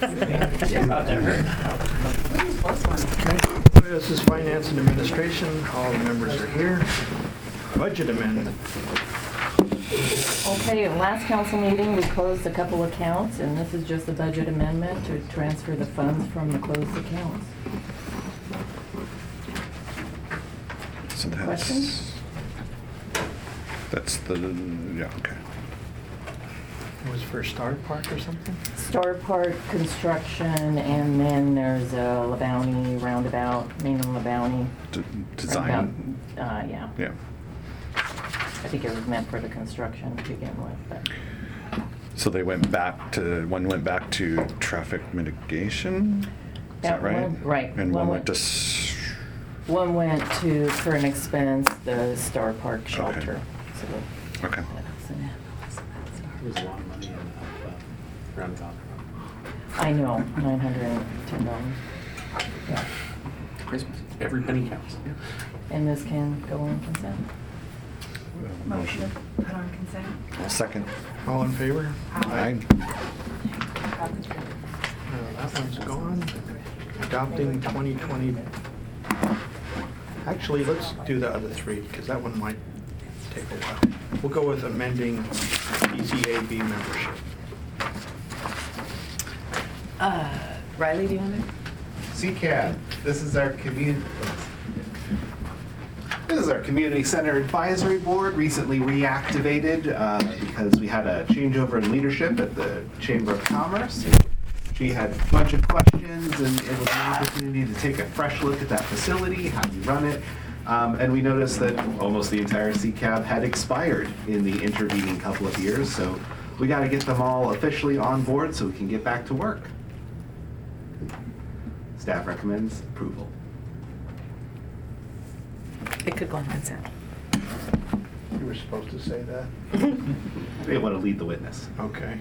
This is Finance and Administration. All the members are here. Budget amendment. Okay, at last council meeting, we closed a couple accounts, and this is just a budget amendment to transfer the funds from the closed accounts. So Questions? That's the, yeah, okay. It was for Star Park or something? Star Park construction, and then there's a Labounty roundabout, main and Labounty. Design, Yeah. yeah. I think it was meant for the construction to begin with, but. So they went back to, one went back to traffic mitigation? Is that right? Right. And one went to, One went to current expense, the Star Park shelter. So okay. There was a lot of money in roundabout. I know, $910. Yeah. Christmas. Every penny counts. And this can go on consent. Motion to put on consent. Second. All in favor? Aye. That one's gone. Adopting 2020. Actually, let's do the other three, because that one might take a while. We'll go with amending ECAB membership. Riley, do you want to? CCAD, this is our community. This is our Community Center Advisory Board, recently reactivated because we had a changeover in leadership at the Chamber of Commerce. She had a bunch of questions, and it was an opportunity to take a fresh look at that facility, how you run it. And we noticed that almost the entire CCAB had expired in the intervening couple of years, so we got to get them all officially on board so we can get back to work. Staff recommends approval. It could go on consent. You were supposed to say that? They want to lead the witness. Okay.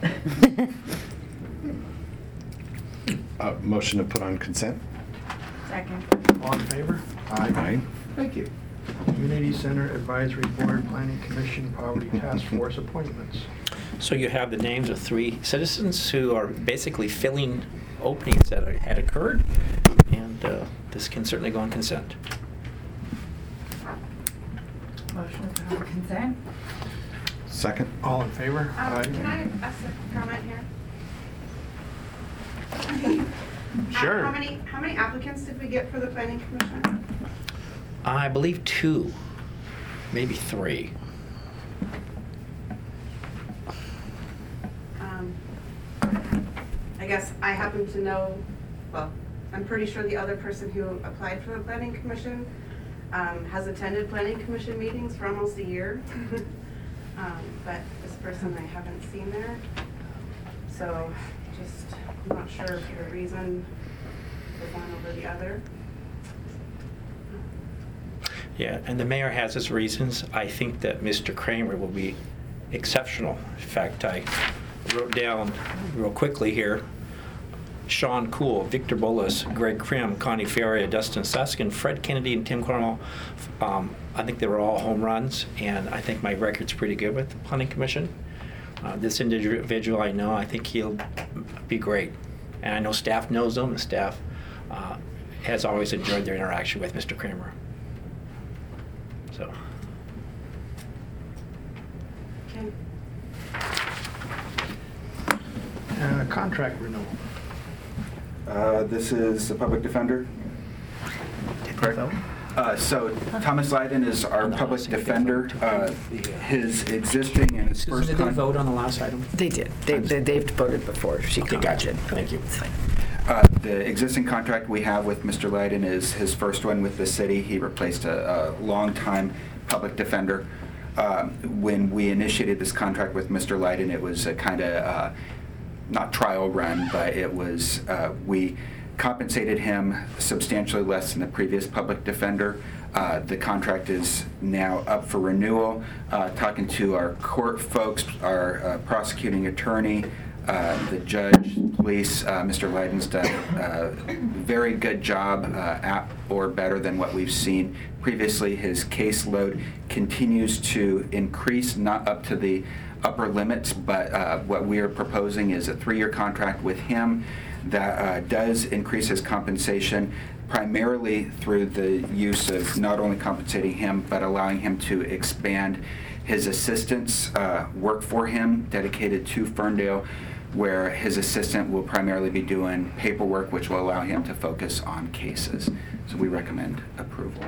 Motion to put on consent? Second. All in favor? Aye. Thank you. Community Center Advisory Board, Planning Commission, Poverty Task Force appointments. So you have the names of 3 citizens who are basically filling openings that had occurred, and this can certainly go on consent. Motion to put on consent. Second. All in favor? Can I ask a comment here? Sure. How many applicants did we get for the planning commission? I believe 2, maybe 3. I guess I happen to know, well, I'm pretty sure the other person who applied for the planning commission has attended planning commission meetings for almost a year. But this person I haven't seen there. So just, I'm not sure of the reason for one over the other. Yeah, and the mayor has his reasons. I think that Mr. Kramer will be exceptional. In fact, I wrote down real quickly here: Sean Cool, Victor Bolas, Greg Krim, Connie Ferrier, Dustin Suskin, Fred Kennedy, and Tim Cornwell. I think they were all home runs, and I think my record's pretty good with the Planning Commission. This individual I know, I think he'll be great. And I know staff knows him, and staff has always enjoyed their interaction with Mr. Kramer. So. Okay. Contract renewal. This is the public defender. Correct. So Thomas Lydon is our public defender. His existing and his first Did they vote on the last item? They did. They've voted before. She Okay, gotcha. Thank you. It's fine. The existing contract we have with Mr. Lydon is his first one with the city. He replaced a longtime public defender. When we initiated this contract with Mr. Lydon, it was a kind of not trial run, but it was we compensated him substantially less than the previous public defender. The contract is now up for renewal. Talking to our court folks, our prosecuting attorney, the judge, police, Mr. Lydon's done a very good job at or better than what we've seen previously. His caseload continues to increase, not up to the upper limits, but what we are proposing is a 3-year contract with him that does increase his compensation primarily through the use of not only compensating him, but allowing him to expand his assistants work for him dedicated to Ferndale, where his assistant will primarily be doing paperwork, which will allow him to focus on cases. So we recommend approval.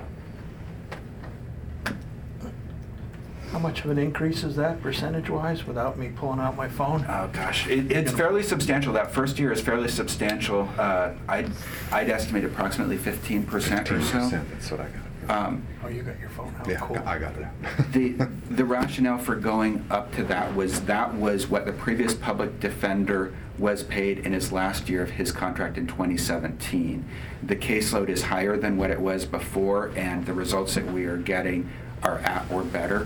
How much of an increase is that percentage-wise without me pulling out my phone? Oh, gosh, it's fairly substantial. That first year is fairly substantial. I'd estimate approximately 15% or so. 15%, that's what I got. Oh, you got your phone out, Yeah, cool. I got it. The rationale for going up to that was what the previous public defender was paid in his last year of his contract in 2017. The caseload is higher than what it was before, and the results that we are getting are at or better.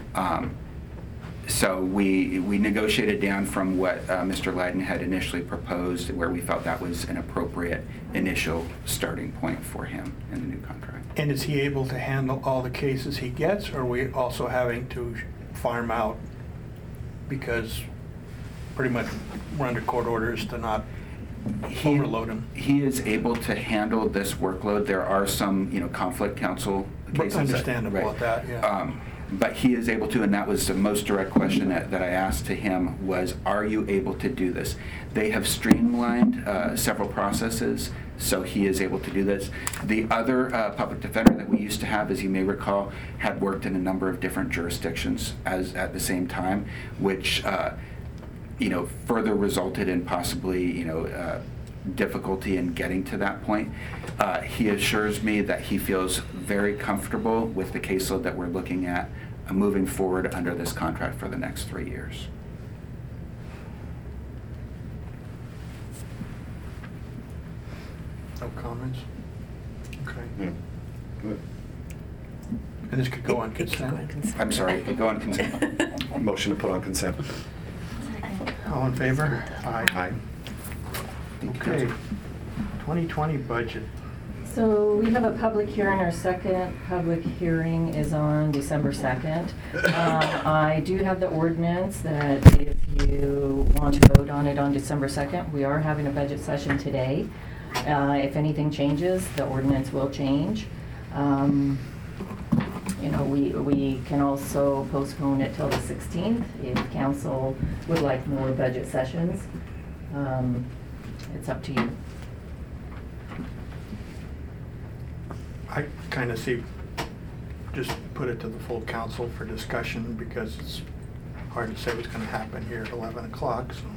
So we negotiated down from what Mr. Leiden had initially proposed, where we felt that was an appropriate initial starting point for him in the new contract. And is he able to handle all the cases he gets, or are we also having to farm out? Because pretty much we're under court orders to not overload him. He is able to handle this workload. There are some, conflict counsel cases. Understandable right. with that, yeah. But he is able to, and that was the most direct question that I asked to him was, are you able to do this? They have streamlined several processes, so he is able to do this. The other public defender that we used to have, as you may recall, had worked in a number of different jurisdictions at the same time, which further resulted in possibly difficulty in getting to that point. He assures me that he feels very comfortable with the caseload that we're looking at moving forward under this contract for the next 3 years. No comments? Okay. Yeah. And this could go on It could go on consent? consent. I'm sorry, go on consent. Motion to put on consent. All in favor? Aye. Okay. 2020 budget. So we have a public hearing. Our second public hearing is on December 2nd. I do have the ordinance that if you want to vote on it on December 2nd, we are having a budget session today. If anything changes, the ordinance will change. We can also postpone it till the 16th if council would like more budget sessions. It's up to you. I kind of see, just put it to the full council for discussion because it's hard to say what's going to happen here at 11 o'clock, so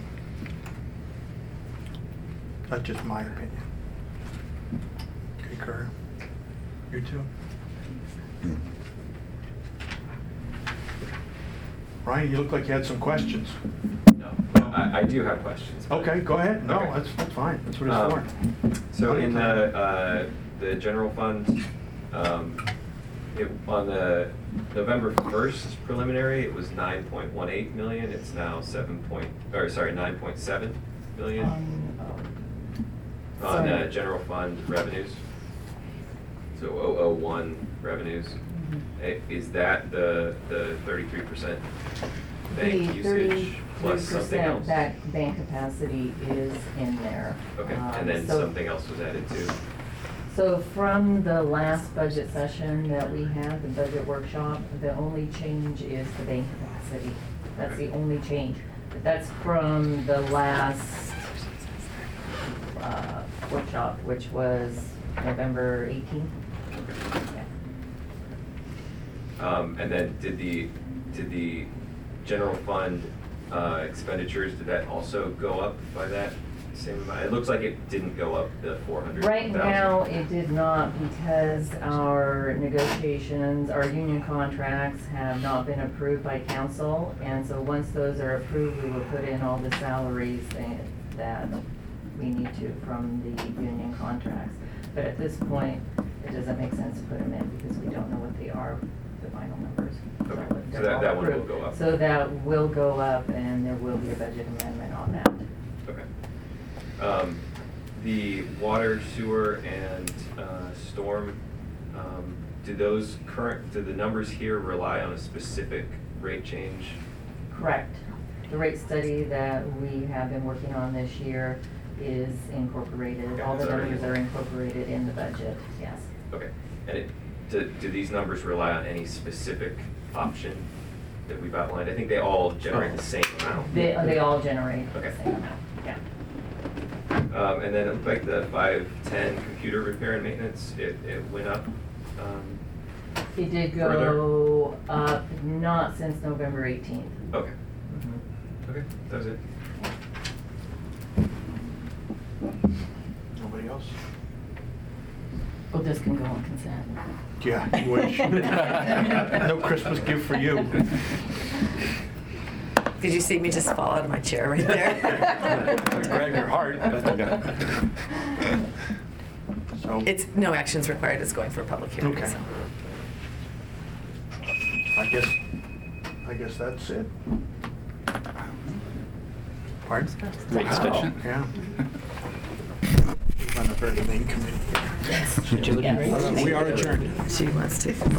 that's just my opinion. Okay, Kerr? You too? Ryan, you look like you had some questions. No, I do have questions. but- Okay, go ahead. No, Okay. that's fine. That's what it's for. So in the general fund, on the November 1st preliminary, it was 9.18 million. It's now 9.7 million on Sorry. general fund revenues. So 001 revenues. Is that the 33% bank usage plus something else? 33% that bank capacity is in there. Okay, and then So- something else was added too? So from the last budget session that we had, the budget workshop, the only change is the bank capacity. That's the only change. But that's from the last workshop, which was November 18th. Yeah. And then did the general fund expenditures, did that also go up by that same amount? It looks like it didn't go up the 400,000. Right now, it did not because our negotiations, our union contracts have not been approved by council. And so once those are approved, we will put in all the salaries that we need to from the union contracts. But at this point, it doesn't make sense to put them in because we don't know what they are, the final numbers. Okay, so They're all that one will approved. go up. So that will go up and there will be a budget amendment on that. Okay. The water, sewer, and storm, do the numbers here rely on a specific rate change Correct. The rate study that we have been working on this year is incorporated. Okay, All the it's already- numbers are incorporated in the budget, yes. Okay, and do these numbers rely on any specific option that we've outlined? I think they all generate the same amount. They all generate the Okay. same amount, yeah. And then it looked like the 510 computer repair and maintenance, it went up. It did go up, not since November 18th. Okay, Mhm. okay, that was it. Nobody else? Oh, this can go on consent. Yeah, you wish. No Christmas gift for you. Did you see me just fall out of my chair right there? Grab your heart. So, It's, no actions required, it's going for a public hearing, Okay. so. I guess that's it. Pardon? Rate study. Yeah. On the very main committee. Yes. We are adjourned. She wants to.